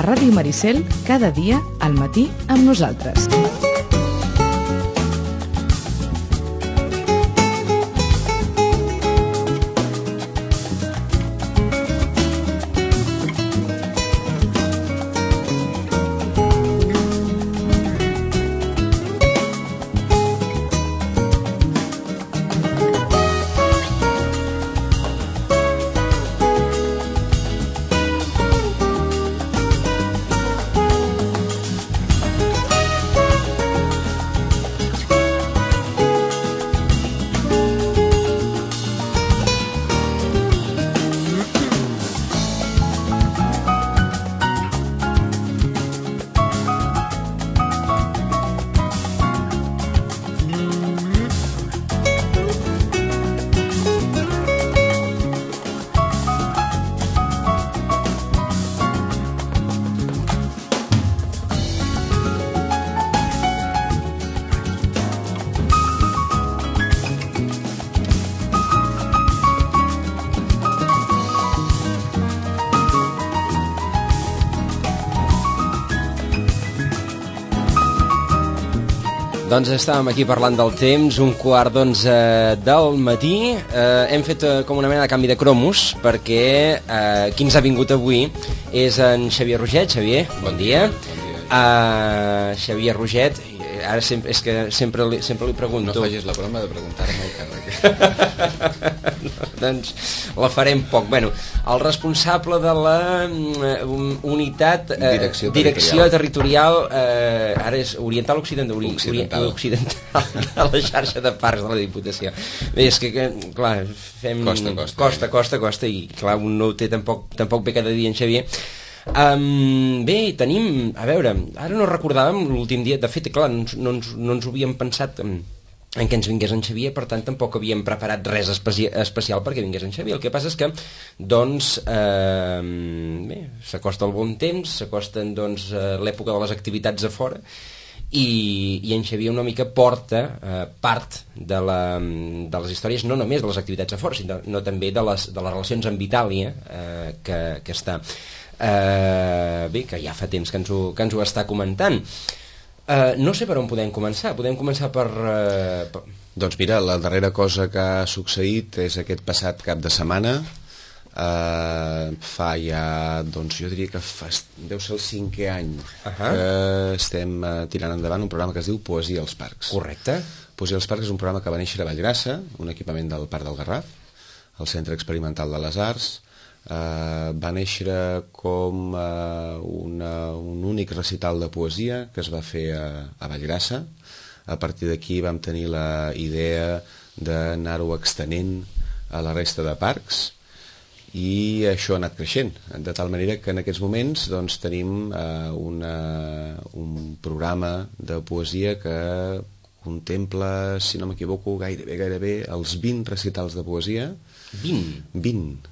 Ràdio Maricel, cada dia al matí amb nosaltres. Doncs estàvem aquí parlant del temps, 1:15 del matí. Hem fet com una mena de canvi de cromos, perquè qui ens ha vingut avui és en Xavier Roget. Xavier, bon dia. Xavier Roget, ara és que sempre li pregunto... No facis la broma de preguntar-me el càrrec. Doncs la farem poc. Bueno, el responsable de la unitat direcció territorial, ara és oriental occidental de la xarxa de parcs de la Diputació. Bé, és que clar, fem costa i clar, un no ho té tampoc bé cada dia en Xavier. Bé, tenim, a veure, ara no recordàvem l'últim dia, de fet, clar, no ens ho havíem pensat en què ens vingués en Xavier, per tant tampoc havíem preparat res especial perquè vingués en Xavier. El que passa és que doncs bé, s'acosta el bon temps, s'acosten doncs l'època de les activitats a fora i en Xavier una mica porta part de les històries, no només de les activitats a fora, sinó també de les relacions amb Itàlia que està bé, que ja fa temps que ens ho està comentant. No sé per on podem començar. Podem començar per... Doncs mira, la darrera cosa que ha succeït és aquest passat cap de setmana. Fa ja, doncs jo diria que deu ser el 5è any que estem tirant endavant un programa que es diu Poesia als Parcs. Correcte. Poesia als Parcs és un programa que va néixer a Vallgrassa, un equipament del Parc del Garraf, el Centre Experimental de les Arts. Va néixer com un únic recital de poesia que es va fer a Vallgrassa. A partir d'aquí vam tenir la idea d'anar-ho extenent a la resta de parcs i això ha anat creixent, de tal manera que en aquests moments doncs, tenim un programa de poesia que contempla, si no m'equivoco, gairebé els 20 recitals de poesia. 20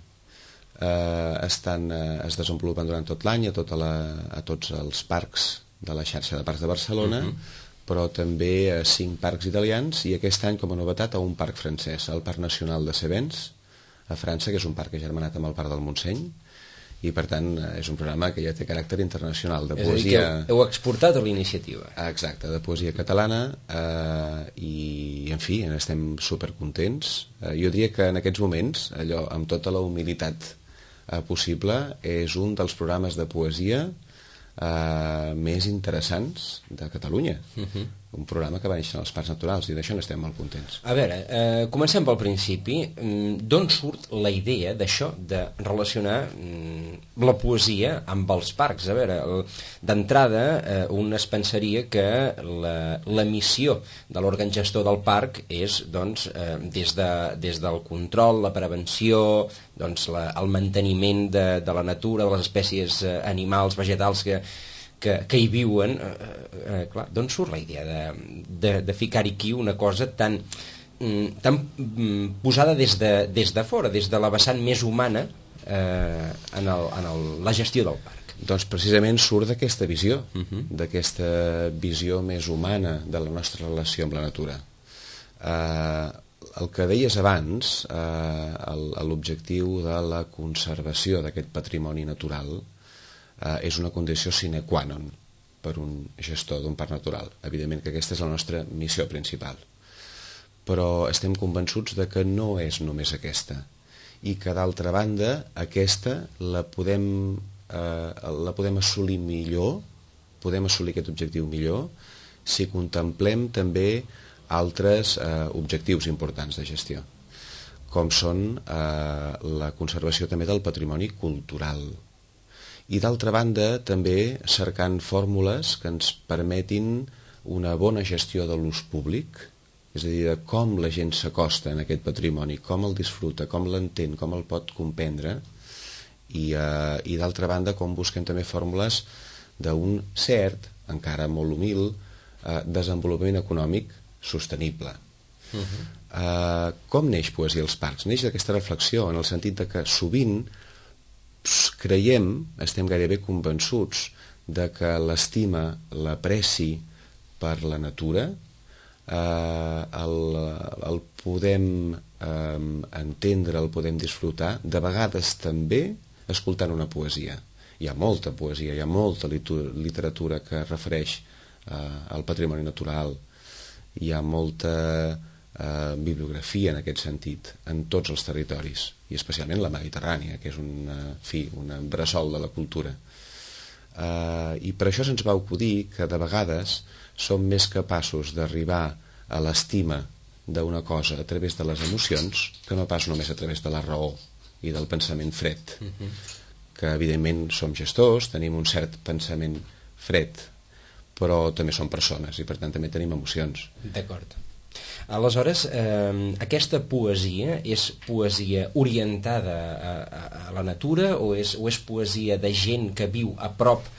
es desenvolupen durant tot l'any a tots els parcs de la xarxa de parcs de Barcelona, però també a 5 parcs italians i aquest any com a novetat a un parc francès, el Parc Nacional de Cévennes a França, que és un parc que ha germanat amb el Parc del Montseny, i per tant és un programa que ja té caràcter internacional de poesia. És a dir, que heu exportat a la iniciativa. Exacte, de poesia catalana i en fi, estem supercontents. Jo diria que en aquests moments, allò amb tota la humilitat possible, és un dels programes de poesia més interessants de Catalunya. Un programa que va néixer als parcs naturals i d'això n'estem molt contents. A veure, comencem pel principi. D'on surt la idea d'això, de relacionar la poesia amb els parcs? A veure, d'entrada un es pensaria que la missió de l'òrgan gestor del parc és doncs, des del control, la prevenció, doncs, el manteniment de la natura, de les espècies animals, vegetals que hi viuen. Clar, d'on surt la idea de ficar-hi aquí una cosa tan posada des de fora, des de la vessant més humana en la gestió del parc? Doncs precisament surt d'aquesta visió, d'aquesta visió més humana de la nostra relació amb la natura. El que deies abans, l'objectiu de la conservació d'aquest patrimoni natural, és una condició sine qua non per un gestor d'un parc natural. Evidentment que aquesta és la nostra missió principal, però estem convençuts de que no és només aquesta, i que d'altra banda aquesta la podem assolir millor, podem assolir aquest objectiu millor si contemplem també altres objectius importants de gestió, com són la conservació també del patrimoni cultural, i d'altra banda també cercant fórmules que ens permetin una bona gestió de l'ús públic, és a dir, de com la gent s'acosta en aquest patrimoni, com el disfruta, com l'entén, com el pot comprendre, i d'altra banda com busquem també fórmules d'un cert, encara molt humil, desenvolupament econòmic sostenible. Com neix Poesia als Parcs? Neix d'aquesta reflexió, en el sentit de que sovint creiem, estem gairebé convençuts de que l'estima, l'apreci per la natura, el podem entendre, el podem disfrutar, de vegades també escoltant una poesia. Hi ha molta poesia, hi ha molta literatura que refereix al patrimoni natural, hi ha molta bibliografia en aquest sentit, en tots els territoris, i especialment la Mediterrània, que és un bressol de la cultura. I per això se'ns va acudir que de vegades som més capaços d'arribar a l'estima d'una cosa a través de les emocions que no pas només a través de la raó i del pensament fred. Que evidentment som gestors, tenim un cert pensament fred, però també som persones i per tant també tenim emocions. D'acord. Aleshores, aquesta poesia és poesia orientada a la natura o és poesia de gent que viu a prop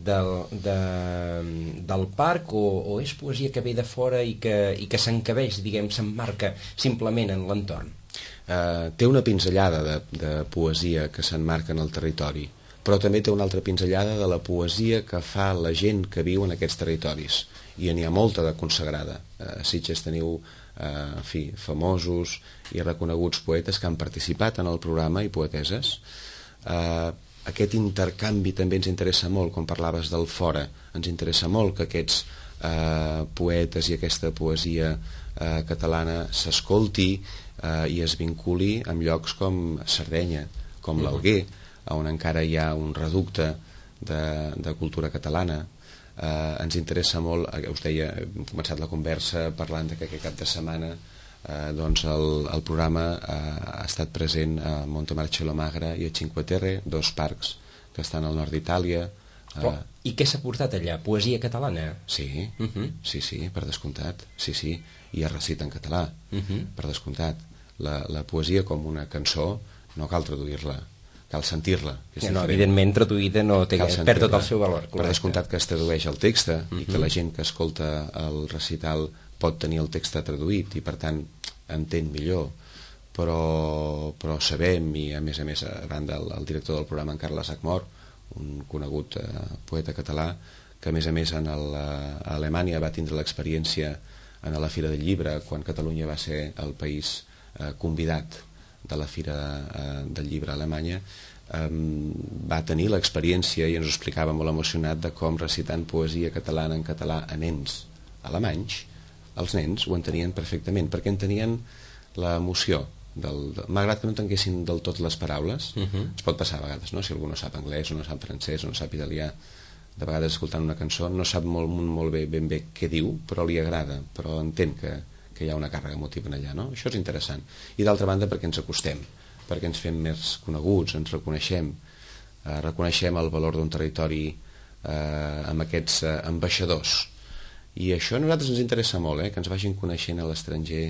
del parc o és poesia que ve de fora i que s'encabeix, diguem, s'emmarca simplement en l'entorn? Té una pinzellada de poesia que s'emmarca en el territori, però també té una altra pinzellada de la poesia que fa la gent que viu en aquests territoris, i n'hi ha molta de consagrada. A Sitges teniu famosos i reconeguts poetes que han participat en el programa i poeteses. Aquest intercanvi també ens interessa molt, com parlaves del fora, ens interessa molt que aquests poetes i aquesta poesia catalana s'escolti i es vinculi amb llocs com Sardenya, com l'Alguer, on encara hi ha un reducte de cultura catalana. Ens interessa molt, us deia, hem començat la conversa parlant que aquest cap de setmana el programa ha estat present a Montemarcello Magra i a Cinque Terre, dos parcs que estan al nord d'Itàlia. I què s'ha portat allà? Poesia catalana? Sí, sí, per descomptat. Sí, i es recita en català, per descomptat. La poesia com una cançó no cal traduir-la, cal sentir-la. No, evidentment traduïda no perd tot el seu valor. Per descomptat que es tradueix el text i que la gent que escolta el recital pot tenir el text traduït i per tant entén millor, però sabem, i a més a banda el director del programa, en Carles Acmor, un conegut poeta català, que a més a Alemanya va tindre l'experiència en la Fira del Llibre, quan Catalunya va ser el país convidat de la Fira del Llibre a Alemanya, va tenir l'experiència i ens ho explicava molt emocionat de com recitant poesia catalana en català a nens alemanys, els nens ho entenien perfectament perquè entenien l'emoció malgrat que no entenguessin del tot les paraules. Es pot passar a vegades, no? Si algú no sap anglès o no sap francès o no sap italià, de vegades escoltant una cançó no sap molt bé ben bé què diu, però li agrada, però entén que hi ha una càrrega emotiva allà, no? Això és interessant. I d'altra banda perquè ens acostem, perquè ens fem més coneguts, ens reconeixem el valor d'un territori amb aquests ambaixadors. I això a nosaltres ens interessa molt, que ens vagin coneixent a l'estranger,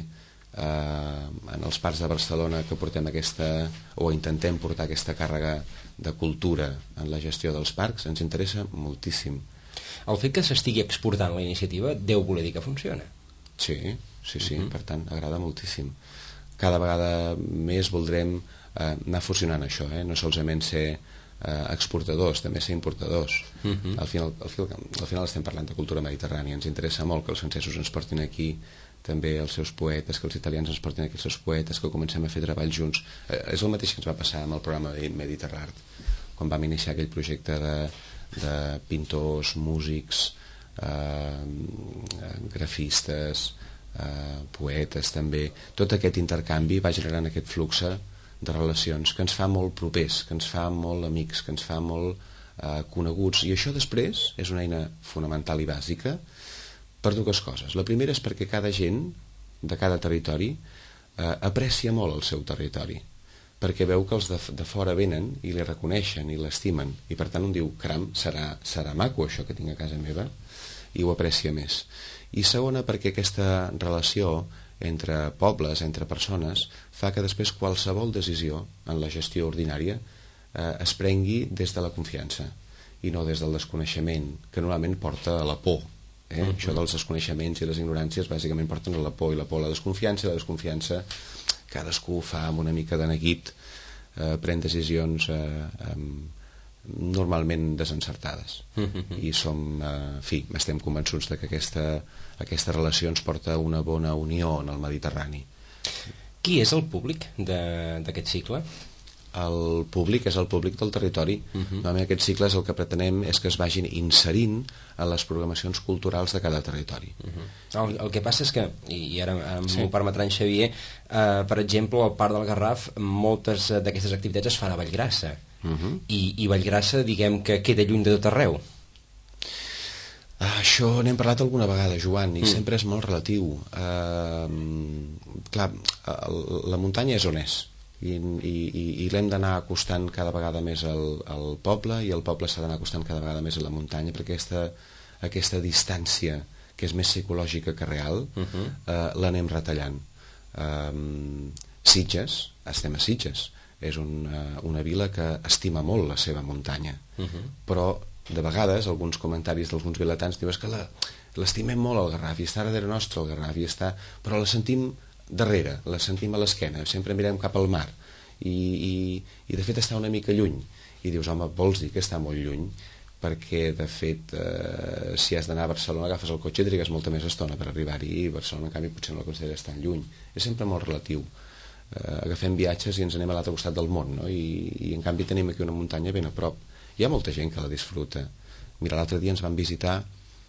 en els parcs de Barcelona, que portem o intentem portar aquesta càrrega de cultura en la gestió dels parcs, ens interessa moltíssim. El fet que s'estigui exportant la iniciativa deu voler dir que funciona. Sí, per tant, agrada moltíssim. Cada vegada més voldrem anar fusionant això, no solament ser exportadors, també ser importadors. Al final estem parlant de cultura mediterrània, ens interessa molt que els francesos ens portin aquí també els seus poetes, que els italians ens portin aquí els seus poetes, que comencem a fer treballs junts. És el mateix que ens va passar amb el programa Mediterrart. quan vam iniciar aquell projecte de pintors, músics, grafistes, poetes també, tot aquest intercanvi va generant aquest flux de relacions que ens fa molt propers, que ens fa molt amics, que ens fa molt coneguts, i això després és una eina fonamental i bàsica per dues coses. La primera és perquè cada gent de cada territori aprecia molt el seu territori, perquè veu que els de fora venen i li reconeixen i l'estimen, i per tant un diu, caram, serà maco això que tinc a casa meva, i ho aprecia més. I segona, perquè aquesta relació entre pobles, entre persones, fa que després qualsevol decisió en la gestió ordinària es prengui des de la confiança i no des del desconeixement, que normalment porta a la por. Això dels desconeixements i les ignoràncies bàsicament porten a la por, i la por a la desconfiança, i la desconfiança cadascú fa amb una mica de neguit, pren decisions normalment desencertades, i estem convençuts de que aquesta relació ens porta a una bona unió en el Mediterrani. Qui és el públic d'aquest cicle? El públic és el públic del territori. Aquest cicle el que pretenem és que es vagin inserint en les programacions culturals de cada territori. El que passa és que, i ara m'ho permetrà en Xavier, per exemple, al Parc del Garraf moltes d'aquestes activitats es fan a Vallgrassa, i Vallgrassa, diguem que queda lluny de tot arreu. Això n'hem parlat alguna vegada, Joan, i sempre és molt relatiu. Clar, la muntanya és on és, i l'hem d'anar acostant cada vegada més al poble, i el poble s'ha d'anar acostant cada vegada més a la muntanya, perquè aquesta distància, que és més psicològica que real, l'anem retallant. Sitges, estem a Sitges, és una vila que estima molt la seva muntanya, però de vegades alguns comentaris d'alguns vilatans diuen que l'estimem molt al Garraf, i està darrere nostre el Garraf, però la sentim darrere, la sentim a l'esquena, sempre mirem cap al mar, i de fet està una mica lluny, i dius, home, vols dir que està molt lluny? Perquè de fet si has d'anar a Barcelona agafes el cotxe i trigues molta més estona per arribar-hi, i Barcelona en canvi potser no la consideres tan lluny. És sempre molt relatiu. Agafem viatges i ens anem a l'altre costat del món, no? I en canvi tenim aquí una muntanya ben a prop. Hi ha molta gent que la disfruta. Mira, l'altre dia ens van visitar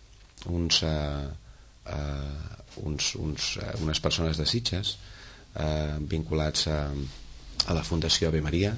unes persones de Sitges vinculats a la Fundació Ave Maria,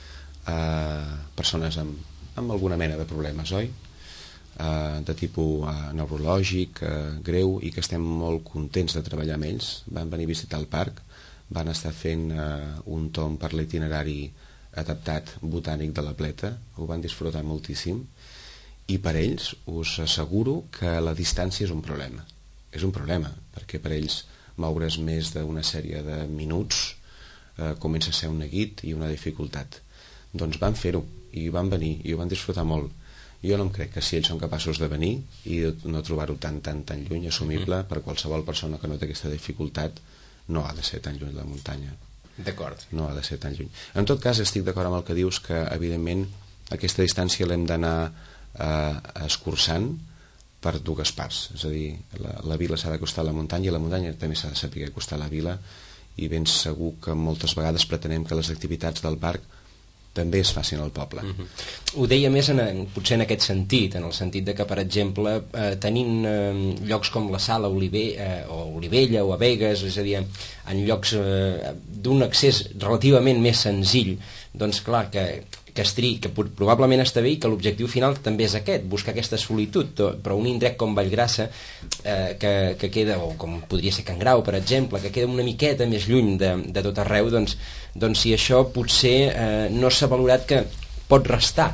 persones amb alguna mena de problemes, oi? De tipus neurològic, greu, i que estem molt contents de treballar amb ells. Van venir a visitar el parc, van estar fent un tomb per l'itinerari adaptat botànic de la Pleta, ho van disfrutar moltíssim, i per ells us asseguro que la distància és un problema. És un problema, perquè per ells moure's més d'una sèrie de minuts comença a ser un neguit i una dificultat. Doncs van fer-ho, i van venir, i ho van disfrutar molt. Jo no em crec que si ells són capaços de venir i no trobar-ho tan lluny, assumible, per qualsevol persona que no té aquesta dificultat, no ha de ser tan lluny de la muntanya. D'acord. No ha de ser tan lluny. En tot cas, estic d'acord amb el que dius, que evidentment aquesta distància l'hem d'anar escurçant per dues parts. És a dir, la vila s'ha d'acostar a la muntanya, i la muntanya també s'ha de saber acostar a la vila, i ben segur que moltes vegades pretenem que les activitats del parc també es facin al poble. Ho deia més potser en aquest sentit, en el sentit de que, per exemple, tenint llocs com la Sala o Olivella o a Begues, és a dir, en llocs d'un accés relativament més senzill, doncs clar, que probablement està bé, i que l'objectiu final també és aquest, buscar aquesta solitud, però un indret com Vallgrassa, que queda, o com podria ser Can Grau, per exemple, que queda una miqueta més lluny de tot arreu, doncs si això potser no s'ha valorat, que pot restar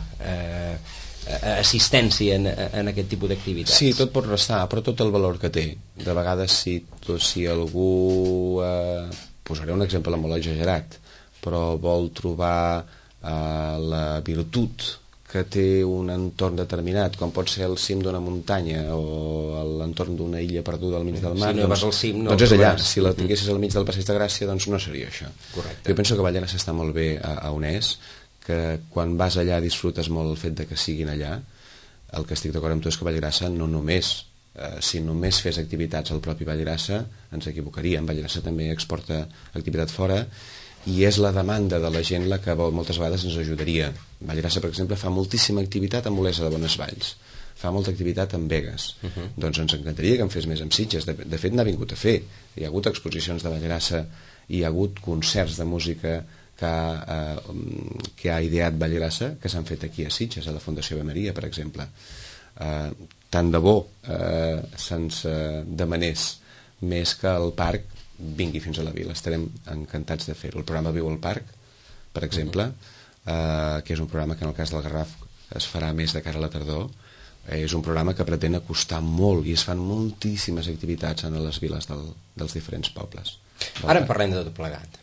assistència en aquest tipus d'activitats. Sí, tot pot restar, però tot el valor que té. De vegades, si algú, posaré un exemple molt exagerat, però vol trobar la virtut que té un entorn determinat, com pot ser el cim d'una muntanya o l'entorn d'una illa perduda al mig del mar, si no vas al cim, doncs és allà. Si la tinguessis al mig del Passeig de Gràcia, doncs no seria això. Correcte. Jo penso que Vallgrassa està molt bé a on és, que quan vas allà disfrutes molt el fet de que siguin allà. El que estic d'acord amb tu és que Vallgrassa no només, si només fes activitats al propi Vallgrassa ens equivocaríem. Vallgrassa també exporta activitat fora, i és la demanda de la gent la que moltes vegades ens ajudaria. Vallgrassa, per exemple, fa moltíssima activitat amb Olesa de Bonesvalls, fa molta activitat amb Begues. Doncs ens encantaria que en fes més amb Sitges. De fet, n'ha vingut a fer. Hi ha hagut exposicions de Vallgrassa, hi ha hagut concerts de música que ha ideat Vallgrassa, que s'han fet aquí a Sitges, a la Fundació Ave Maria, per exemple. Tant de bo se'ns demanés més que el parc vingui fins a la vila. Estarem encantats de fer-ho. El programa Viu al Parc, per exemple, que és un programa que en el cas del Garraf es farà més de cara a la tardor, és un programa que pretén acostar molt i es fan moltíssimes activitats en les viles dels diferents pobles. Ara en parlem de tot plegat.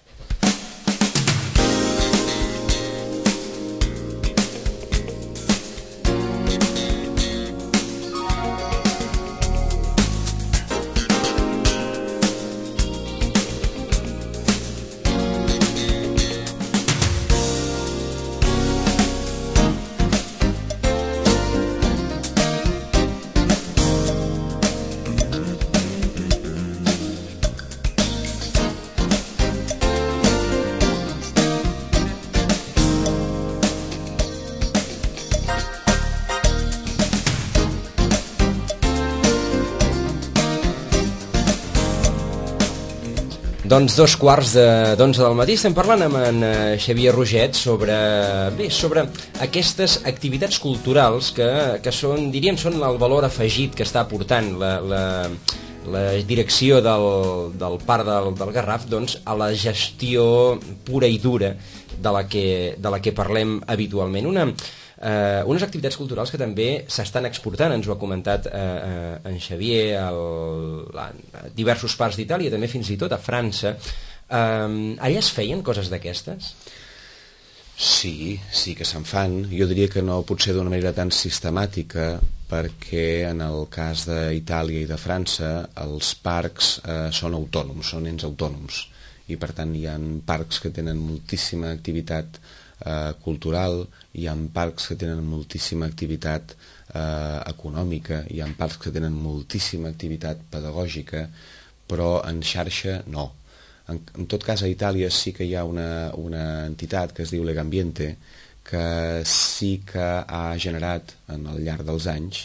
Doncs 2:15 del matí estem parlant amb en Xavier Roget sobre aquestes activitats culturals que són, diríem, són el valor afegit que està aportant la direcció del Parc del Garraf, doncs, a la gestió pura i dura de la que parlem habitualment. Unes activitats culturals que també s'estan exportant, ens ho ha comentat en Xavier, a diversos parts d'Itàlia, també fins i tot a França. Allà es feien coses d'aquestes? Sí que se'n fan. Jo diria que no pot ser d'una manera tan sistemàtica, perquè en el cas d'Itàlia i de França els parcs són autònoms, són ens autònoms, i per tant hi ha parcs que tenen moltíssima activitat cultural, hi ha parcs que tenen moltíssima activitat econòmica, hi ha parcs que tenen moltíssima activitat pedagògica, però en xarxa no. En tot cas, a Itàlia sí que hi ha una entitat que es diu Legambiente, que sí que ha generat al llarg dels anys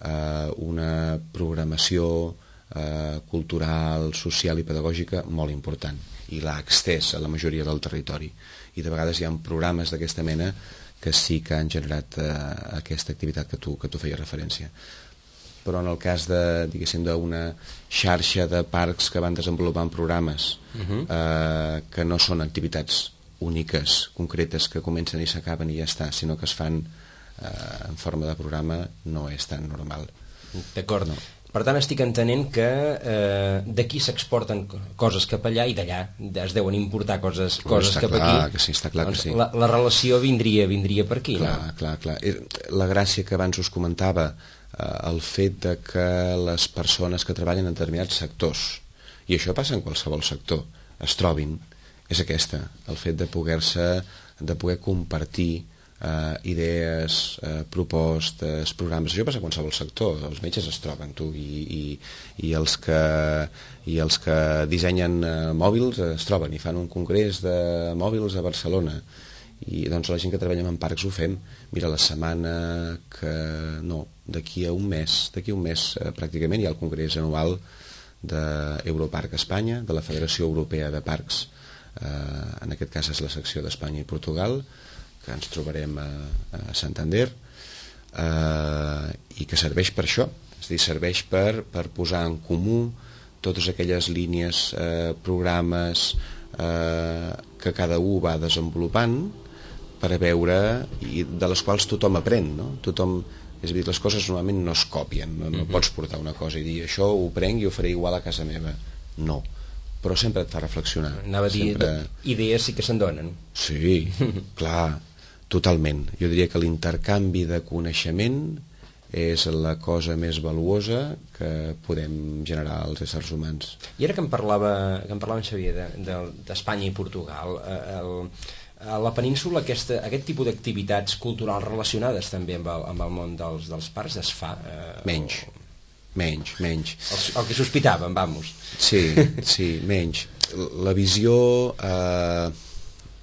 una programació cultural, social i pedagògica molt important, i l'ha extès a la majoria del territori, i de vegades hi ha programes d'aquesta mena que sí que han generat aquesta activitat que tu feies referència. Però en el cas d'una xarxa de parcs que van desenvolupant programes que no són activitats úniques, concretes, que comencen i s'acaben i ja està, sinó que es fan en forma de programa, no és tan normal. D'acord. No. Per tant, estic entenent que d'aquí s'exporten coses cap allà i d'allà es deuen importar coses cap aquí. Està clar que sí. La relació vindria per aquí. Clar. La gràcia que abans us comentava, el fet de que les persones que treballen en determinats sectors, i això passa en qualsevol sector, es trobin, és aquesta, el fet de poder compartir idees, propostes, programes. Això passa a qualsevol sector. Els metges es troben, i els que dissenyen mòbils es troben i fan un congrés de mòbils a Barcelona, i doncs la gent que treballem en parcs ho fem. Mira, la setmana d'aquí a un mes pràcticament hi ha el congrés anual d'Europarc Espanya, de la Federació Europea de Parcs, en aquest cas és la secció d'Espanya i Portugal, que ens trobarem a Santander, i que serveix per això, és a dir, serveix per posar en comú totes aquelles línies, programes que cada un va desenvolupant per a veure, i de les quals tothom aprèn, no? És a dir, les coses normalment no es copien, no pots portar una cosa i dir això ho prenc i ho faré igual a casa meva, no, però sempre et fa reflexionar. Anava a dir, idees sí que se'n donen. Sí, clar, totalment. Jo diria que l'intercanvi de coneixement és la cosa més valuosa que podem generar als éssers humans. I ara que en parlava en Xavier d'Espanya i Portugal, a la península aquest tipus d'activitats culturals relacionades també amb el món dels parcs es fa? Menys. El que sospitàvem, vamos. Sí, menys. La visió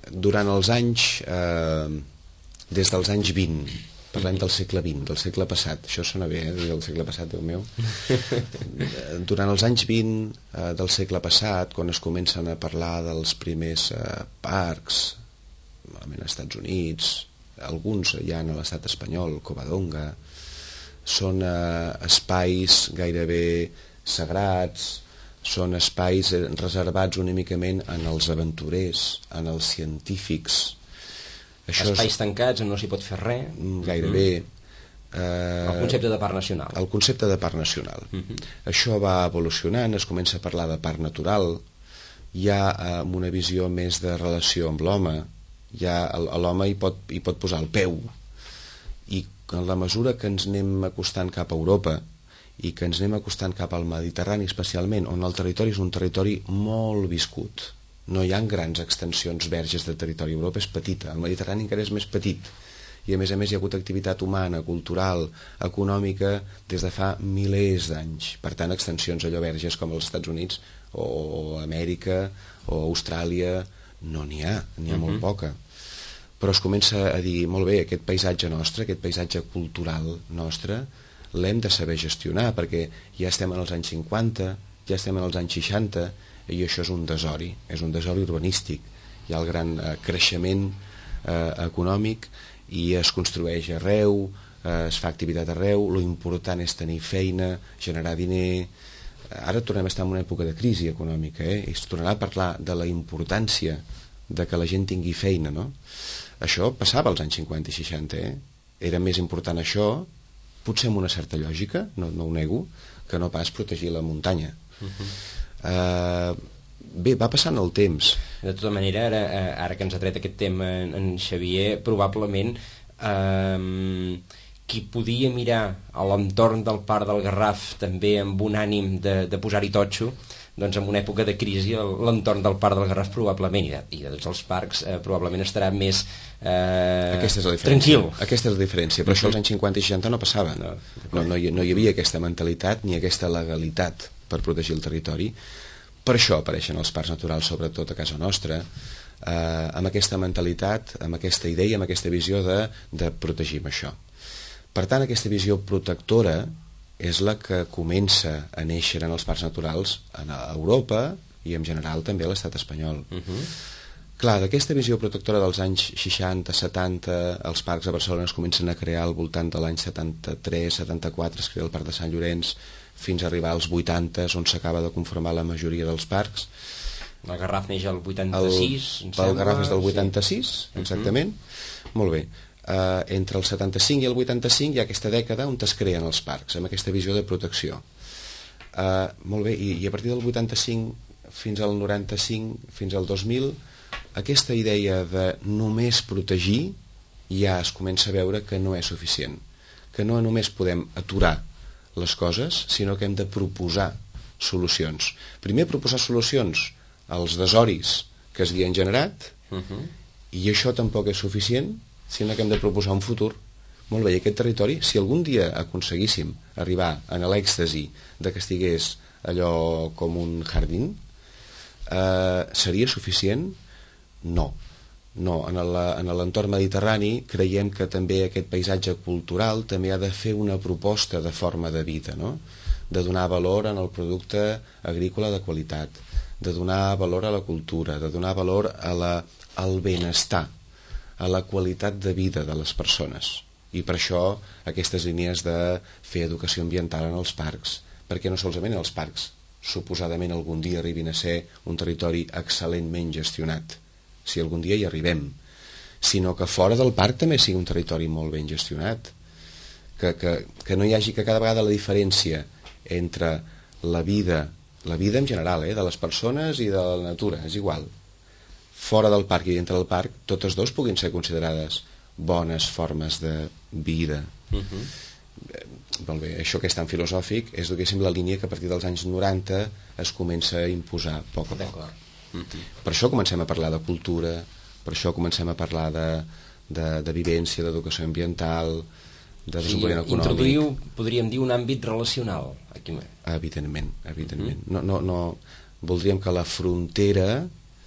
durant els anys, des dels anys 20, parlem del segle XX, del segle passat, això sona bé, del segle passat, Déu meu. Durant els anys 20 del segle passat, quan es comencen a parlar dels primers parcs, normalment als Estats Units, alguns hi ha a l'estat espanyol, Covadonga, són espais gairebé sagrats, són espais reservats únicament en els aventurers, en els científics. Espais tancats on no s'hi pot fer res. Gairebé. El concepte de parc nacional. El concepte de parc nacional. Això va evolucionant, es comença a parlar de parc natural, hi ha una visió més de relació amb l'home, l'home hi pot posar el peu, i en la mesura que ens anem acostant cap a Europa i que ens anem acostant cap al Mediterrani especialment, on el territori és un territori molt viscut, no hi ha grans extensions verges de territori. Europa és petita, el Mediterrani encara és més petit, i a més hi ha hagut activitat humana, cultural, econòmica des de fa milers d'anys. Per tant, extensions allò verges com els Estats Units o Amèrica o Austràlia no n'hi ha molt poca. Però es comença a dir, molt bé, aquest paisatge nostre, aquest paisatge cultural nostre, l'hem de saber gestionar, perquè ja estem en els anys 50, ja estem en els anys 60, i això és un desori urbanístic. Hi ha el gran creixement econòmic i es construeix arreu, es fa activitat arreu, lo important és tenir feina, generar diner. Ara tornem a estar en una època de crisi econòmica, i es tornarà a parlar de la importància de que la gent tingui feina, no? Això passava als anys 50 i 60, era més important això, potser amb una certa lògica, no ho nego, que no pas protegir la muntanya. Bé, va passant el temps. De tota manera, ara que ens ha tret aquest tema en Xavier, probablement qui podia mirar a l'entorn del Parc del Garraf també amb un ànim de posar-hi totxo, doncs en una època de crisi l'entorn del Parc del Garraf probablement, i de tots els parcs probablement estarà més tranquil. Aquesta és la diferència, però això als anys 50 i 60 no passava. No hi havia aquesta mentalitat ni aquesta legalitat per protegir el territori. Per això apareixen els parcs naturals, sobretot a casa nostra, amb aquesta mentalitat, amb aquesta idea, amb aquesta visió de protegir això. Per tant, aquesta visió protectora és la que comença a néixer en els parcs naturals a Europa i en general també a l'estat espanyol. Clar, d'aquesta visió protectora dels anys 60, 70, els parcs a Barcelona es comencen a crear al voltant de l'any 73, 74, es crea el Parc de Sant Llorenç, fins a arribar als 80, on s'acaba de conformar la majoria dels parcs. El Garraf neix al 86, el Garraf és del 86, exactament. Molt bé. Entre el 75 i el 85 hi ha aquesta dècada on es creen els parcs, amb aquesta visió de protecció. Molt bé, i a partir del 85 fins al 95, fins al 2000, aquesta idea de només protegir ja es comença a veure que no és suficient, que no només podem aturar les coses, sinó que hem de proposar solucions. Primer proposar solucions als desoris que es havien generat, i això tampoc és suficient, sinó que hem de proposar un futur. Molt bé, i aquest territori, si algun dia aconseguíssim arribar a l'èxtasi de que estigués allò com un jardí, seria suficient? No, en l'entorn mediterrani creiem que també aquest paisatge cultural també ha de fer una proposta de forma de vida, no? De donar valor en el producte agrícola de qualitat, de donar valor a la cultura, de donar valor al benestar, a la qualitat de vida de les persones. I per això aquestes línies de fer educació ambiental en els parcs, perquè no solament els parcs suposadament algun dia arribin a ser un territori excel·lentment gestionat, si algun dia hi arribem, sinó que fora del parc també sigui un territori molt ben gestionat, que no hi hagi, que cada vegada la diferència entre la vida en general, de les persones i de la natura, és igual, fora del parc i dintre del parc, totes dues puguin ser considerades bones formes de vida. Molt bé, això que és tan filosòfic és, diguéssim, la línia que a partir dels anys 90 es comença a imposar a poc a poc. Per això comencem a parlar de cultura, per això comencem a parlar de vivència, d'educació ambiental, de desenvolupament econòmic. Introduïu, podríem dir, un àmbit relacional aquí. Evidentment. No, voldríem que la frontera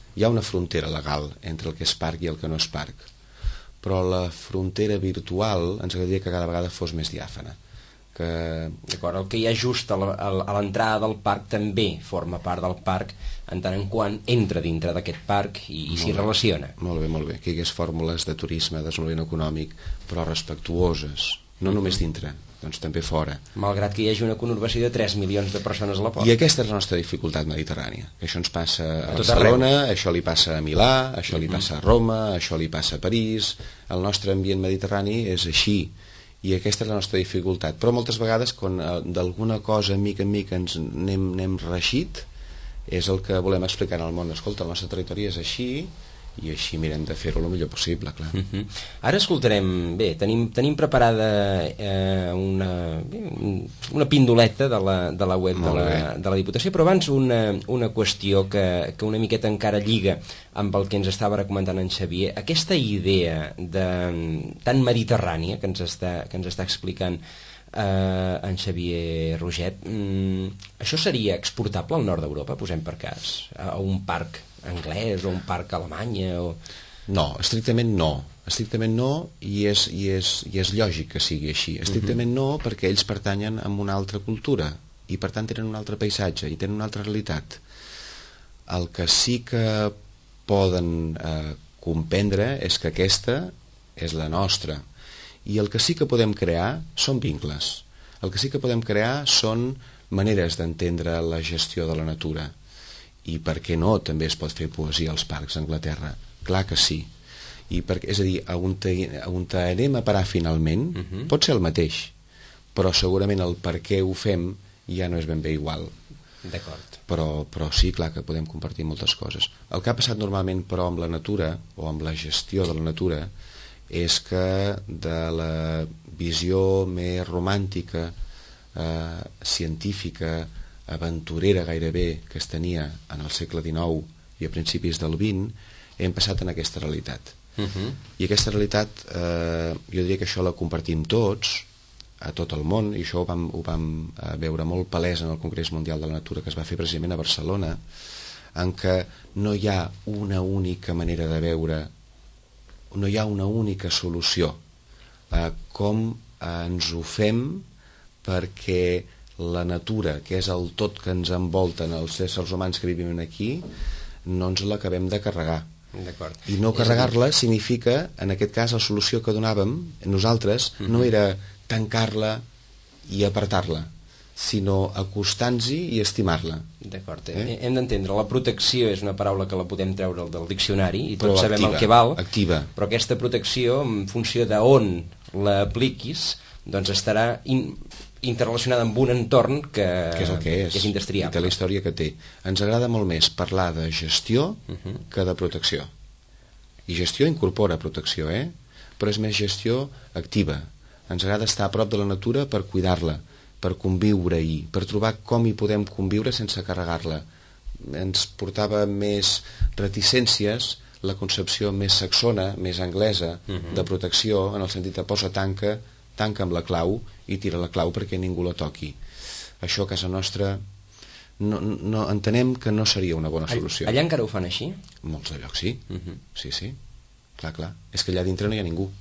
Hi ha una frontera legal entre el que és parc i el que no és parc, però la frontera virtual ens agradaria que cada vegada fos més diàfana. D'acord, el que hi ha just a l'entrada del parc també forma part del parc en tant en quant entra dintre d'aquest parc i s'hi relaciona. Molt bé, que hi hagués fórmules de turisme, de desenvolupament econòmic, però respectuoses, no només dintre, doncs també fora. Malgrat que hi hagi una conurbació de 3 milions de persones a la porta. I aquesta és la nostra dificultat mediterrània. Això ens passa a Barcelona, això li passa a Milà, això li passa a Roma, això li passa a París. El nostre ambient mediterrani és així, i aquesta és la nostra dificultat. Però moltes vegades, quan d'alguna cosa mica en mica ens n'hem reixit, és el que volem explicar al món. Escolta, el nostre territori és així, i així mirem de fer-ho el millor possible, clar. Ara escoltarem, bé, tenim preparada una pindoleta de la web de la Diputació, però abans una qüestió que una miqueta encara lliga amb el que ens estava recomanant en Xavier. Aquesta idea tan mediterrània que ens està explicant en Xavier Roget, això seria exportable al nord d'Europa, posem per cas, a un parc anglès o un parc alemany No, estrictament no, i és lògic que sigui així. Estrictament no, perquè ells pertanyen a una altra cultura i per tant tenen un altre paisatge i tenen una altra realitat. El que sí que poden comprendre és que aquesta és la nostra, i el que sí que podem crear són vincles. El que sí que podem crear són maneres d'entendre la gestió de la natura. I per què no també es pot fer poesia als parcs a Anglaterra? Clar que sí. És a dir, on anem a parar finalment pot ser el mateix, però segurament el per què ho fem ja no és ben bé igual. D'acord. Però sí, clar que podem compartir moltes coses. El que ha passat normalment, però, amb la natura o amb la gestió de la natura és que de la visió més romàntica, científica, aventurera gairebé que es tenia en el segle XIX i a principis del XX, hem passat en aquesta realitat. I aquesta realitat, jo diria que això la compartim tots, a tot el món, i això ho vam veure molt palès en el Congrés Mundial de la Natura que es va fer precisament a Barcelona, en què no hi ha una única manera de veure, no hi ha una única solució. Com ens ho fem perquè la natura, que és el tot que ens envolten els éssers humans que vivim aquí, no ens l'acabem de carregar. I no carregar-la significa, en aquest cas, la solució que donàvem nosaltres no era tancar-la i apartar-la, sinó acostar-nos-hi i estimar-la. D'acord, hem d'entendre, la protecció és una paraula que la podem treure del diccionari i tots sabem el que val, activa. Però aquesta protecció, en funció d'on l'apliquis, doncs estarà interrelacionada amb un entorn que és el que és indestriable. I té la història que té. Ens agrada molt més parlar de gestió que de protecció. I gestió incorpora protecció, però és més gestió activa. Ens agrada estar a prop de la natura per cuidar-la, per conviure-hi, per trobar com hi podem conviure sense carregar-la. Ens portava més reticències la concepció més saxona, més anglesa, de protecció, en el sentit de posa tanca amb la clau i tira la clau perquè ningú la toqui. Això a casa nostra no entenem que no seria una bona solució. Allà encara ho fan així? Molts de llocs sí. Sí. Clar. És que allà dintre no hi ha ningú.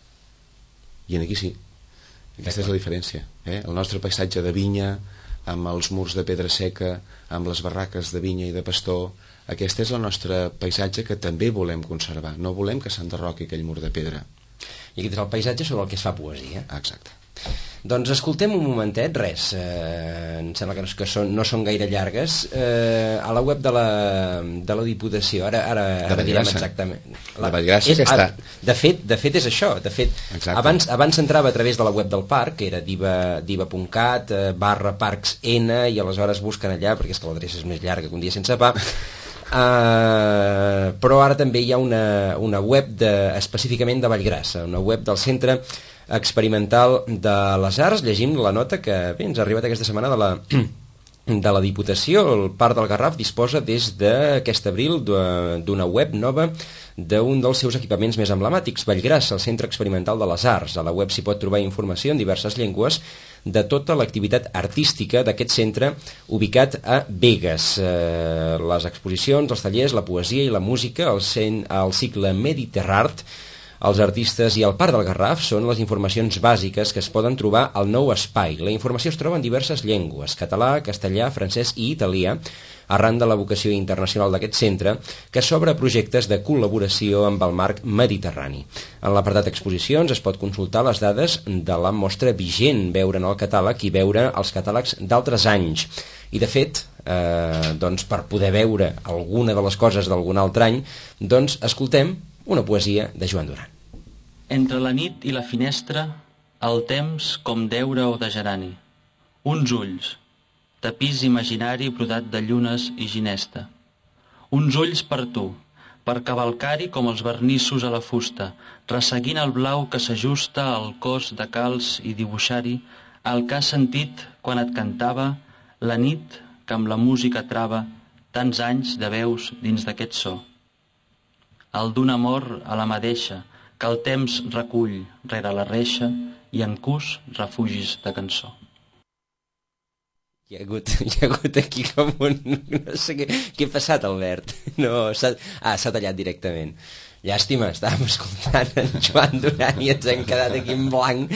I aquí sí. Aquesta és la diferència. El nostre paisatge de vinya, amb els murs de pedra seca, amb les barraques de vinya i de pastor, aquest és el nostre paisatge que també volem conservar. No volem que s'enderroqui aquell mur de pedra. I aquest és el paisatge sobre el que es fa poesia. Exacte. Doncs escoltem un momentet, res, em sembla que no són gaire llargues, a la web de la Diputació, ara direm exactament. La Vallgràcia que està... De fet és això, abans s'entrava a través de la web del parc, que era diva.cat /parcsn, i aleshores busquen allà, perquè és que l'adreça és més llarga que un dia sense pa, però ara també hi ha una web específicament de Vallgrassa, una web del Centre Experimental de les Arts. Llegim la nota que ens ha arribat aquesta setmana de la Diputació, el Parc del Garraf disposa des d'aquest abril d'una web nova d'un dels seus equipaments més emblemàtics, Vallgrassa, el Centre Experimental de les Arts. A la web s'hi pot trobar informació en diverses llengües de tota l'activitat artística d'aquest centre ubicat a Begues. Les exposicions, els tallers, la poesia i la música, el cicle Mediterrart, els artistes i el Parc del Garraf són les informacions bàsiques que es poden trobar al nou espai. La informació es troba en diverses llengües, català, castellà, francès i italià, arran de la vocació internacional d'aquest centre, que s'obre a projectes de col·laboració amb el marc mediterrani. En l'apartat exposicions es pot consultar les dades de la mostra vigent, veure en el catàleg i veure els catàlegs d'altres anys. I de fet, per poder veure alguna de les coses d'algun altre any, doncs escoltem una poesia de Joan Duran. Entre la nit i la finestra, el temps com deure o de gerani. Uns ulls, tapís imaginari brodat de llunes i ginesta. Uns ulls per tu, per cavalcar-hi com els vernissos a la fusta, resseguint el blau que s'ajusta al cos de calç i dibuixar-hi el que has sentit quan et cantava la nit que amb la música trava tants anys de veus dins d'aquest so. El d'un amor a la madeixa, que el temps recull rere la reixa i en cus refugis de cançó. Hi ha hagut aquí com un... No sé què ha passat, Albert. No, s'ha tallat directament. Llàstima, estàvem escoltant en Joan Duran i ens hem quedat aquí en blanc.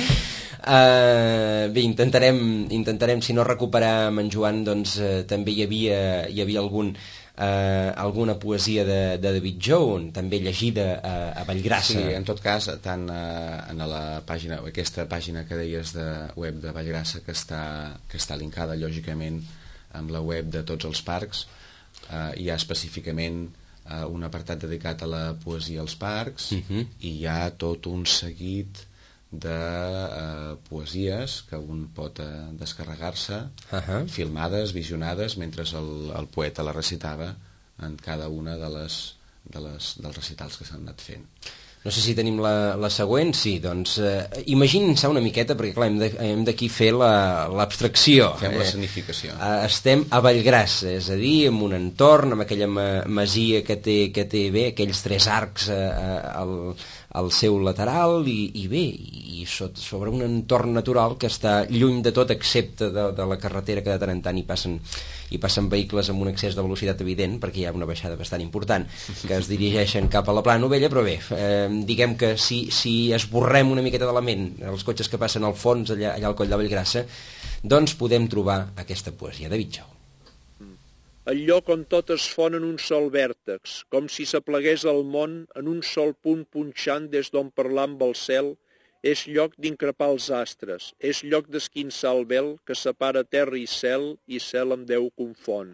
Bé, intentarem, si no recuperar amb en Joan, doncs també hi havia alguna poesia de David Joe, també llegida a Vallgrassa. Sí, en tot cas, tant en la pàgina, aquesta pàgina que deies de web de Vallgrassa, que està linkada, lògicament, amb la web de tots els parcs, hi ha específicament un apartat dedicat a la poesia als parcs, i hi ha tot un seguit de poesies que un pot descarregar-se, filmades, visionades, mentre el poeta la recitava en cada una dels recitals que s'han anat fent. No sé si tenim la següent. Sí, doncs imaginin-se una miqueta, perquè clar, hem d'aquí fer l'abstracció. Fem la escenificació. Estem a Vallgrassa, és a dir, en un entorn, amb aquella masia que té bé aquells 3 arcs al seu lateral i bé, i sobre un entorn natural que està lluny de tot, excepte de la carretera, que de tant en tant hi passen vehicles amb un excés de velocitat evident, perquè hi ha una baixada bastant important que es dirigeixen cap a la Plana Novella, però bé, diguem que si esborrem una miqueta de la ment els cotxes que passen al fons allà al coll de Vallgrassa, doncs podem trobar aquesta poesia de David Joe. El lloc on tot es fon en un sol vèrtex, com si s'aplegués el món en un sol punt punxant des d'on parlar amb el cel, és lloc d'increpar els astres, és lloc d'esquinçar el vel que separa terra i cel amb Déu confon.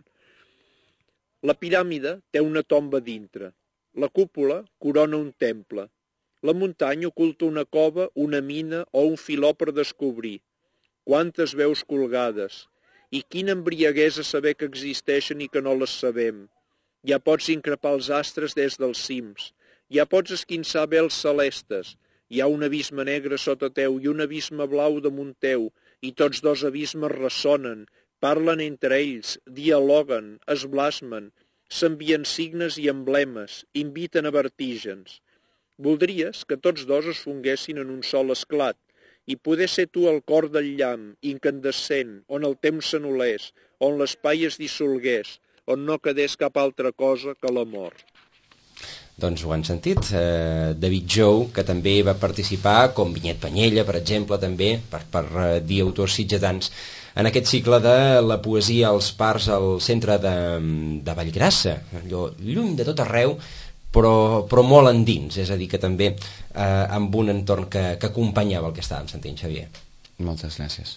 La piràmide té una tomba dintre, la cúpula corona un temple, la muntanya oculta una cova, una mina o un filó per descobrir. Quantes veus colgades! I quina embriaguesa saber que existeixen i que no les sabem. Ja pots increpar els astres des dels cims, ja pots esquinçar vels celestes, hi ha un abisme negre sota teu i un abisme blau damunt teu, i tots dos abismes ressonen, parlen entre ells, dialoguen, es blasmen, s'envien signes i emblemes, inviten a vertígens. Voldries que tots dos es fonguessin en un sol esclat, i poder ser tu el cor del llamp, incandescent, on el temps s'anul·lés, on l'espai es dissolgués, on no quedés cap altra cosa que l'amor. Doncs ho han sentit, David Joe, que també va participar, com Vinyet Panyella, per exemple, també, per dir autors sitgetans, en aquest cicle de la poesia als parcs al centre de Vallgrassa, allò lluny de tot arreu, però molt endins, és a dir, que també amb un entorn que acompanyava el que estàvem sentint, Xavier. Moltes gràcies.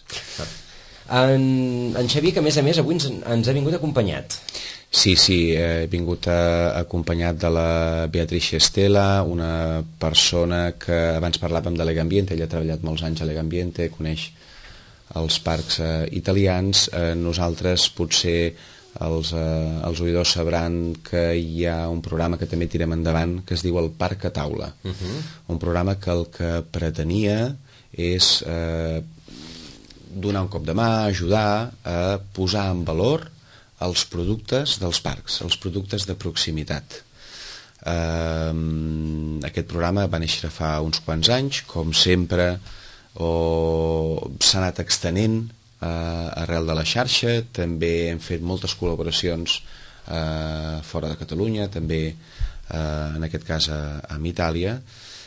En Xavier, que a més avui ens ha vingut acompanyat. Sí, he vingut acompanyat de la Beatriz Estela, una persona que abans parlàvem de Legambiente, ella ha treballat molts anys a Legambiente, coneix els parcs italians. Nosaltres potser els oïdors sabran que hi ha un programa que també tirem endavant que es diu el Parc a Taula, un programa que el que pretenia és donar un cop de mà, ajudar a posar en valor els productes dels parcs, els productes de proximitat. Aquest programa va néixer fa uns quants anys, com sempre, s'ha anat extenent arrel de la xarxa. També hem fet moltes col·laboracions fora de Catalunya, també en aquest cas amb Itàlia,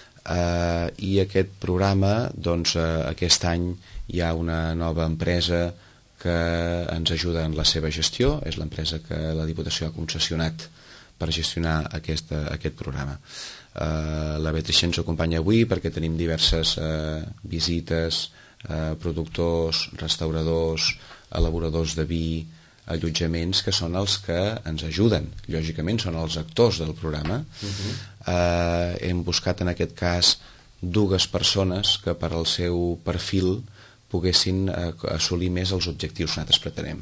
i aquest programa, doncs, aquest any hi ha una nova empresa que ens ajuda en la seva gestió. És l'empresa que la Diputació ha concessionat per gestionar aquest programa. La Beatrice ens acompanya avui perquè tenim diverses visites, productors, restauradors, elaboradors de vi, allotjaments, que són els que ens ajuden. Lògicament són els actors del programa. Hem buscat en aquest cas dues persones que per al seu perfil poguessin assolir més els objectius que nosaltres pretenem.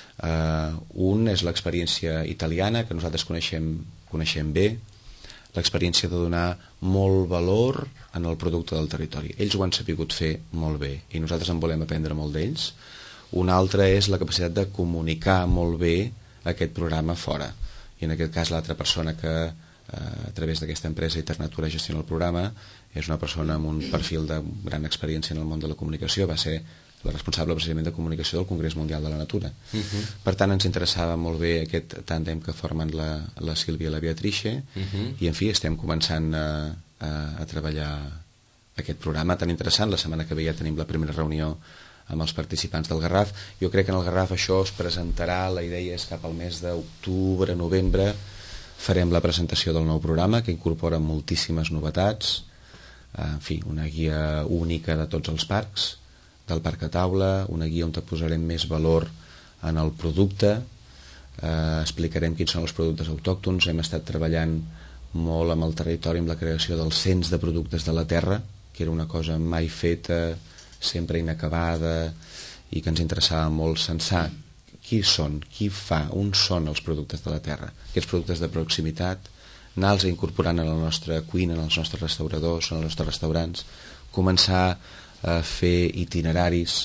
Un és l'experiència italiana, que nosaltres coneixem bé, l'experiència de donar molt valor en el producte del territori. Ells ho han sapigut fer molt bé i nosaltres en volem aprendre molt d'ells. Una altra és la capacitat de comunicar molt bé aquest programa fora. I en aquest cas l'altra persona que a través d'aquesta empresa Internatura gestiona el programa és una persona amb un perfil de gran experiència en el món de la comunicació. Va ser la responsable precisament de comunicació del Congrés Mundial de la Natura. Per tant, ens interessava molt bé aquest tàndem que formen la Sílvia i la Beatrice, i en fi, estem començant a treballar aquest programa tan interessant. La setmana que ve ja tenim la primera reunió amb els participants del Garraf. Jo crec que en el Garraf això es presentarà, la idea és cap al mes d'octubre, novembre, farem la presentació del nou programa, que incorpora moltíssimes novetats, en fi, una guia única de tots els parcs, del parc a taula, una guia on posarem més valor en el producte, explicarem quins són els productes autòctons. Hem estat treballant molt amb el territori, amb la creació del cens de productes de la terra, que era una cosa mai feta, sempre inacabada, i que ens interessava molt censar qui són, qui fa, on són els productes de la terra, aquests productes de proximitat, anar-los incorporant en la nostra cuina, en els nostres restauradors, en els nostres restaurants, començar a fer itineraris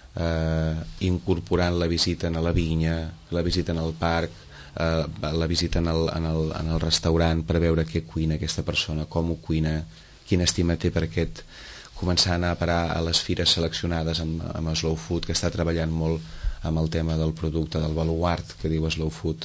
incorporant la visita a la vinya, la visita en el parc, la visita en el restaurant, per veure què cuina aquesta persona, com ho cuina, quina estima té per aquest, començar a anar a parar a les fires seleccionades amb Slow Food, que està treballant molt amb el tema del producte, del baluart que diu Slow Food.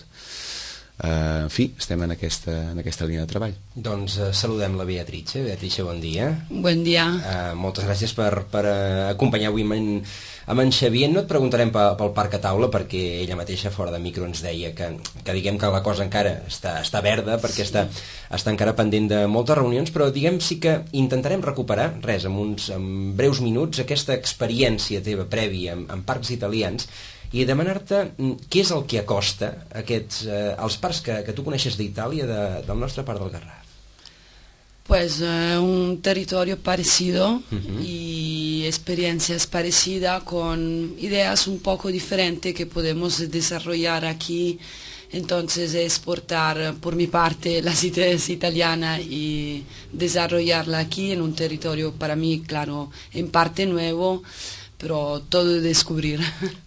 En fi, estem en aquesta línia de treball. Doncs saludem la Beatrice. Beatrice, bon dia. Bon dia. Moltes gràcies per acompanyar avui amb en Xavier. No et preguntarem pel parc a taula, perquè ella mateixa fora de micro ens deia que diguem que la cosa encara està verda, perquè està encara pendent de moltes reunions, però diguem sí que intentarem recuperar, en breus minuts, aquesta experiència teva prèvia en parcs italians, i demanar-te què és el que acosta als parcs que tu coneixes d'Itàlia del nostre parc del Garraf. Pues un territorio parecido y experiencias parecidas con ideas un poco diferentes que podemos desarrollar aquí. Entonces exportar por mi parte las ideas italianas y desarrollarla aquí en un territorio para mí, claro, en parte nuevo, però tot de descobrir.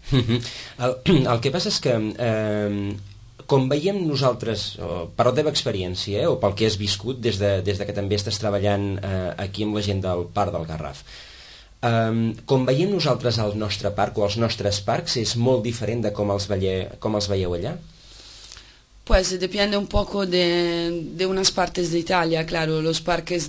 El que passa és que com veiem nosaltres, per la teva experiència o pel que has viscut des de que també estàs treballant aquí amb la gent del Parc del Garraf, com veiem nosaltres el nostre parc o els nostres parcs, és molt diferent de com els veieu allà? Pues depende un poco de unas partes de Italia, claro, los parques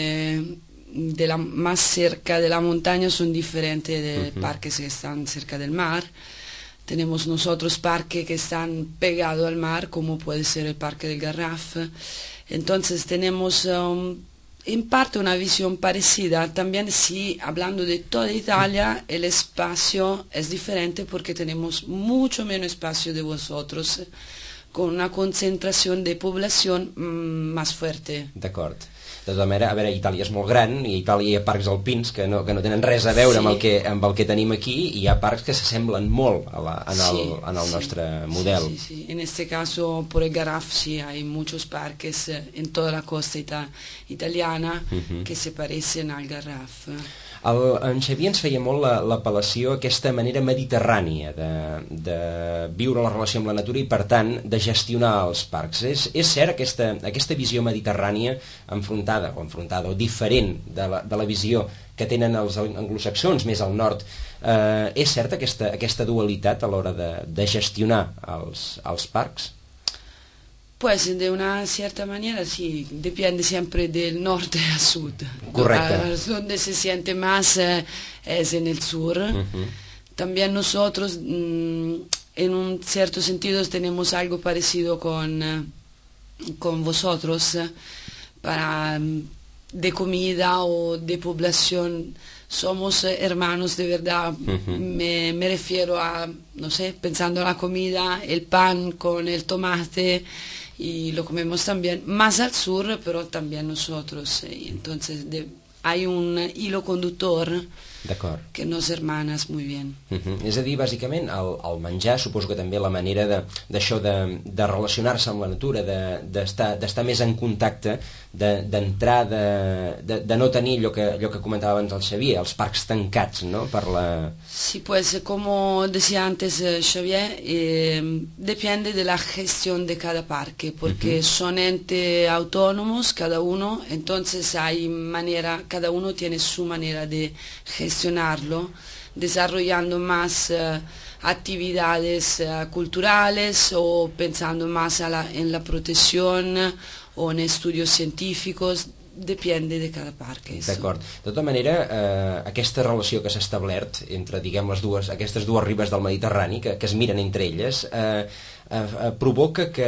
más cerca de la montaña son diferentes de parques que están cerca del mar. Tenemos nosotros parques que están pegados al mar, como puede ser el Parque del Garraf. Entonces tenemos en parte una visión parecida. También sí, hablando de toda Italia, el espacio es diferente porque tenemos mucho menos espacio de vosotros, con una concentración de población más fuerte. D'acord. De tota manera, a veure, Itàlia és molt gran i a Itàlia hi ha parcs alpins que no tenen res a veure amb el que tenim aquí, i hi ha parcs que s'assemblen molt en el nostre model. Sí. En este caso, por el Garraf, sí, hay muchos parques en toda la costa italiana que se parecen al Garraf. En Xavier ens feia molt l'apel·lació a aquesta manera mediterrània de viure la relació amb la natura i, per tant, de gestionar els parcs. És cert aquesta visió mediterrània enfrontada o diferent de la visió que tenen els anglosaxons més al nord. És cert aquesta dualitat a l'hora de gestionar els parcs? Pues de una cierta manera sí, depende siempre del norte al sur. Correcto. Donde se siente más es en el sur. También nosotros, en un cierto sentido, tenemos algo parecido con vosotros, de comida o de población. Somos hermanos de verdad. Me refiero a, no sé, pensando en la comida, el pan con el tomate, y lo comemos también más al sur, pero también nosotros. Y entonces hay un hilo conductor que nos hermanas muy bien. És a dir, bàsicament, el menjar, suposo que també la manera d'això de relacionar-se amb la natura, d'estar més en contacte, d'entrar, de no tenir allò que comentava abans el Xavier, els parcs tancats, no? Sí, pues como decía antes Xavier, depende de la gestión de cada parque, porque son entes autónomos cada uno, entonces cada uno tiene su manera de gestionarlo, desarrollando más actividades culturales o pensando más en la protección o en estudios científicos. Depende de cada parc. D'acord. De tota manera, aquesta relació que s'ha establert entre, diguem, aquestes dues ribes del Mediterrani, que es miren entre elles, provoca que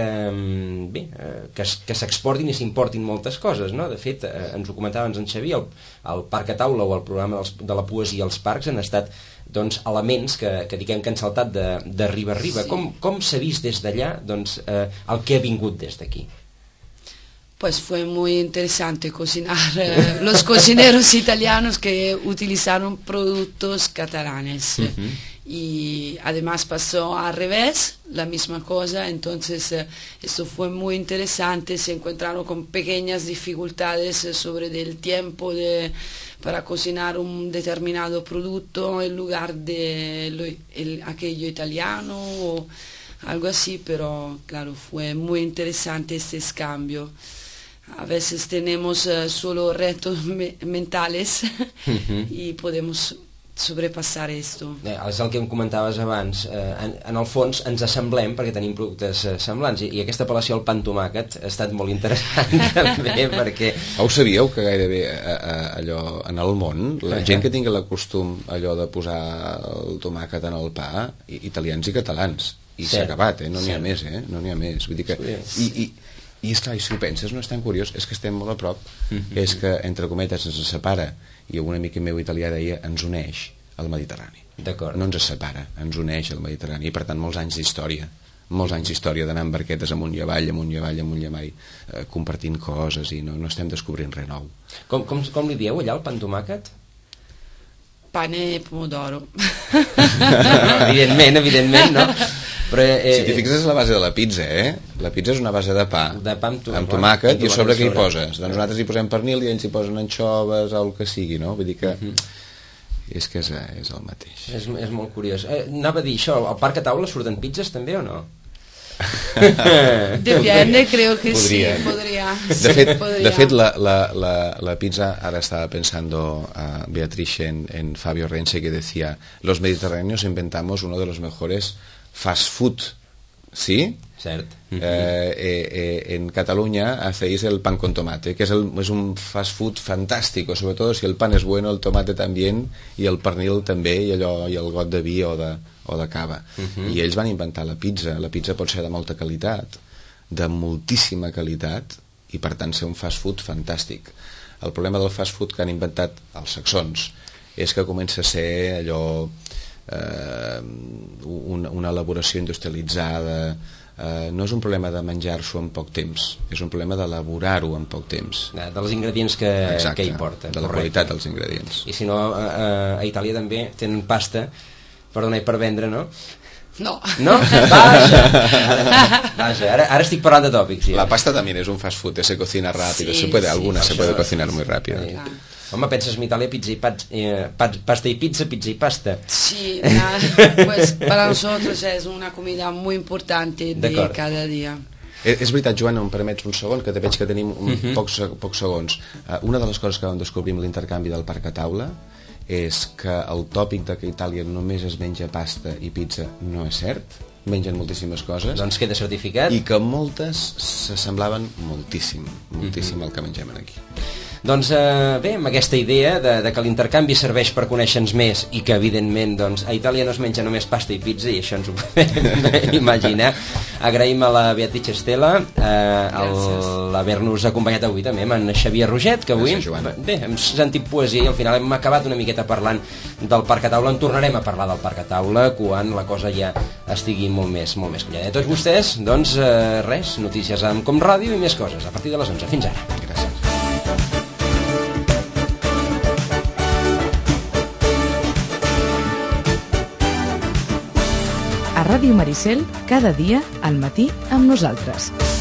s'exportin i s'importin moltes coses, no? De fet, ens ho comentava en Xavier, el Parc a Taula o el programa de la poesia als parcs han estat, doncs, elements que diguem que han saltat de riba a riba. Sí. Com s'ha vist des d'allà, doncs, el que ha vingut des d'aquí? Pues fue muy interesante cocinar. Los cocineros italianos que utilizaron productos catalanes. Y además pasó al revés, la misma cosa. Entonces esto fue muy interesante. Se encontraron con pequeñas dificultades sobre el tiempo para cocinar un determinado producto en lugar de aquello italiano o algo así. Pero claro, fue muy interesante este cambio. A veces tenemos solo retos mentales y podemos sobrepassar esto. És el que em comentaves abans. En el fons ens assemblem perquè tenim productes semblants, i aquesta apel·lació al pa amb tomàquet ha estat molt interessant també, perquè... Ho sabíeu que gairebé allò en el món, la gent que tingui el costum allò de posar el tomàquet en el pa, italians i catalans, i s'ha acabat, no n'hi ha més, no n'hi ha més. Vull dir que... I és clar, i si ho penses, no és tan curiós, és que estem molt a prop, és que, entre cometes, ens separa, i un amic meu italià deia, ens uneix al Mediterrani. No ens separa, ens uneix al Mediterrani, i per tant molts anys d'història, d'anar amb barquetes amunt i avall, compartint coses, i no estem descobrint res nou. Com li dieu allà, el pa amb tomàquet? Pane pomodoro. Evidentment, no? Però, si t'hi fixes, és la base de la pizza, La pizza és una base de pa amb tomàquet, i a sobre què hi poses? Doncs nosaltres hi posem pernil i ells hi posen anxoves o el que sigui, no? Vull dir que és que és el mateix. És molt curiós. Anava a dir això, al Parc a Taula surten pizzas també o no? Depende, creo que podría. Sí, podría. De fet, la pizza, ahora estaba pensando Beatriz en Fabio Renche, que decía, los mediterráneos inventamos uno de los mejores fast food, ¿sí? Cert. En Cataluña hacéis el pan con tomate, que es un fast food fantástico, sobre todo si el pan es bueno, el tomate también, i el pernil també, i el got de vi o de cava. I ells van inventar la pizza. La pizza pot ser de molta qualitat, de moltíssima qualitat, i per tant ser un fast food fantàstic. El problema del fast food que han inventat els saxons és que comença a ser allò una elaboració industrialitzada. No és un problema de menjar-s'ho en poc temps, és un problema d'elaborar-ho en poc temps, dels ingredients que hi porten, de la qualitat dels ingredients. I si no, a Itàlia també tenen pasta per vendre, no? No. ¿No? Vaja, ara estic parlant de tòpics. La pasta también es un fast food, se cocina rápido, sí, se puede cocinar muy rápido. Home, penses en Italia, pizza y pasta y pizza, pizza y pasta. Sí, pues para nosotros es una comida muy importante de cada día. És veritat, Joan, em permets un segon, que veig que tenim pocs segons. Una de les coses que vam descobrir amb l'intercanvi del parc a taula és que el tòpic de que a Itàlia només es menja pasta i pizza no és cert, mengen moltíssimes coses. Doncs queda certificat. I que moltes s'assemblaven moltíssim al que mengem aquí. Doncs bé, amb aquesta idea de que l'intercanvi serveix per conèixer-nos més i que evidentment doncs, a Itàlia no es menja només pasta i pizza i això ens ho podem imaginar. Agraïm a la Beatrice Estela l'haver-nos acompanyat avui també amb en Xavier Roget, que avui bé, hem sentit poesia i al final hem acabat una miqueta parlant del parc a taula. En tornarem a parlar del parc a taula quan la cosa ja estigui molt més collada. A tots vostès, doncs res, notícies amb Com Ràdio i més coses a partir de les 11. Fins ara. Gràcies. A Ràdio Maricel, cada dia al matí amb nosaltres.